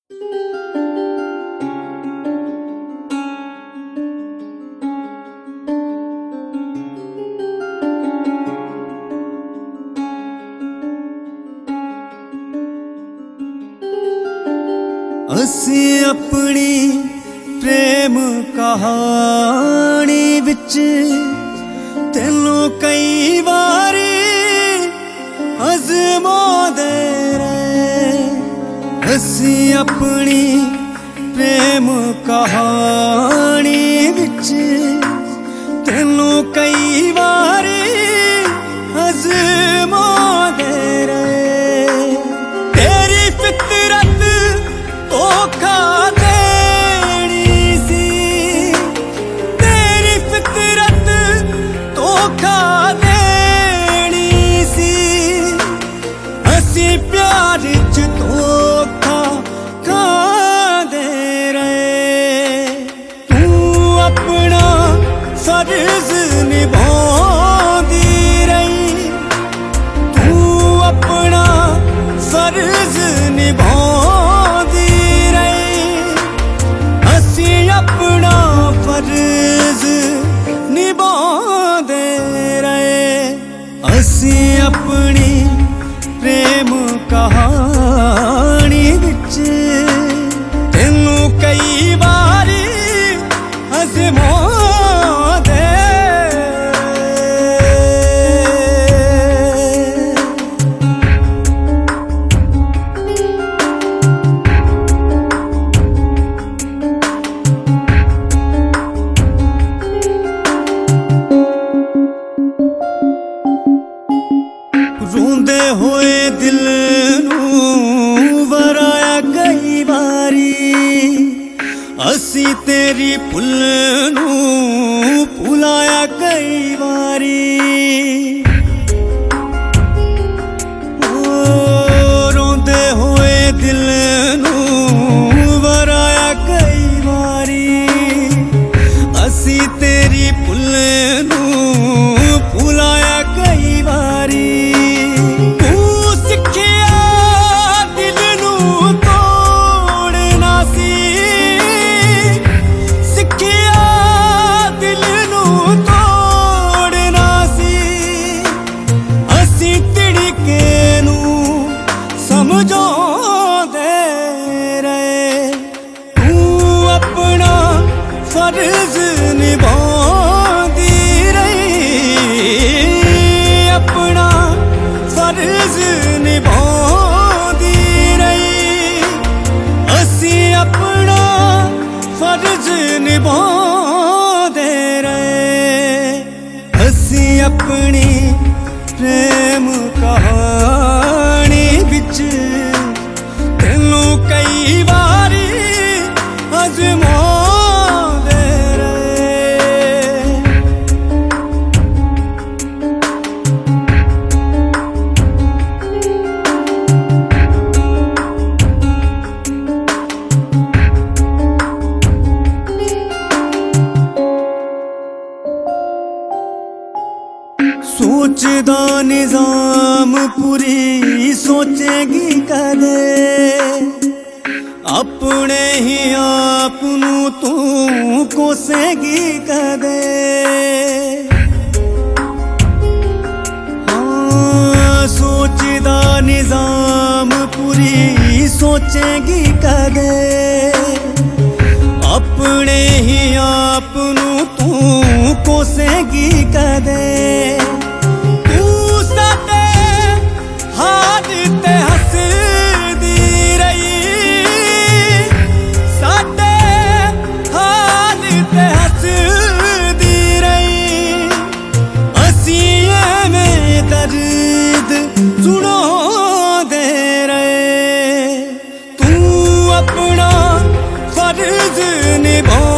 असी अपनी प्रेम कहानी विच तेनों कई बारी अज़मांदे रहे। असी अपनी प्रेम कहानी विच तेनों कई बारी अज़मांदे रहे। तेरी फितरत धोखा देनी सी, तेरी फितरत धोखा देनी सी। असी प्यार च धोखा खांदे रहे। तू अपना फर्ज निभांदी रही, तू अपना फर्ज निभांदी अपना फर्ज निभांदे रहे। असी अपनी प्रेम कहानी विच तेनों कई बारी अज़मांदे। रोंदे होए दिल नूं वराया कई बारी। असी तेरी भुल नूं भुलाया कई बारी। रोंदे होए दिल नूं वराया कई बारी। असी तेरी भुल नूं भुलाया कई बारी। समझांदे रहे। तू अपना फर्ज निभांदी रही, अपना फर्ज निभांदी रही। असी अपना फर्ज निभांदे रहे। असी अपनी प्रेम कहानी विच तेनों कई बारी अज़मांदे रहे। सोचदा निज़ाम पूरी सोचेगी कदे। अपने ही आप नूं तू कोसेगी कदे। हाँ, सोचदा निज़ाम पूरी सोचेगी कदे। अपने ही आप नूं तू कोसेगी कदे। सुनांदे रहे। तू अपना फर्ज निभा